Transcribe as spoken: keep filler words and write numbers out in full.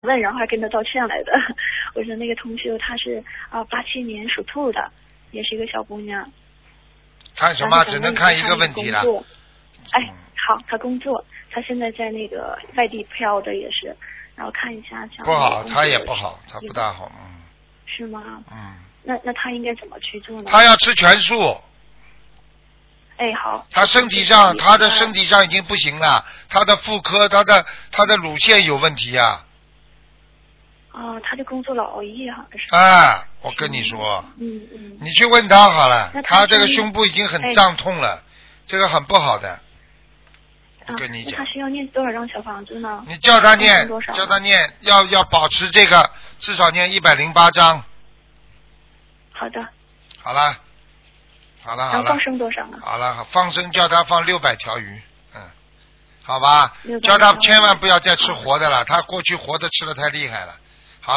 问，然后还跟他道歉来的。我说那个同修她是啊八七年属兔的，也是一个小姑娘。 看什么？只能看一个问题了。 哎，好，她工作，她现在在那个外地漂的也是，然后看一下想。 不好，她也不好，她不大好，嗯。 是吗？ 嗯。 那那她应该怎么去做呢？ 她要吃全素。 哎，好。 他身体上，他的身体上已经不行了，他的妇科，他的他的乳腺有问题啊。 哦，他的工作老熬夜，好像是。 啊，我跟你说。 嗯嗯。 你去问他好了， 他, 他这个胸部已经很胀痛了，哎、这个很不好的。我跟你讲。 啊、他需要念多少张小房子呢？ 你叫他念，叫他念，要要保持这个，至少念一百零八张。 好的。 好了。好了好了， 放生多少呢？ 好了，放生叫他放六百条鱼，嗯，好吧，叫他千万不要再吃活的了，他过去活的吃的太厉害了，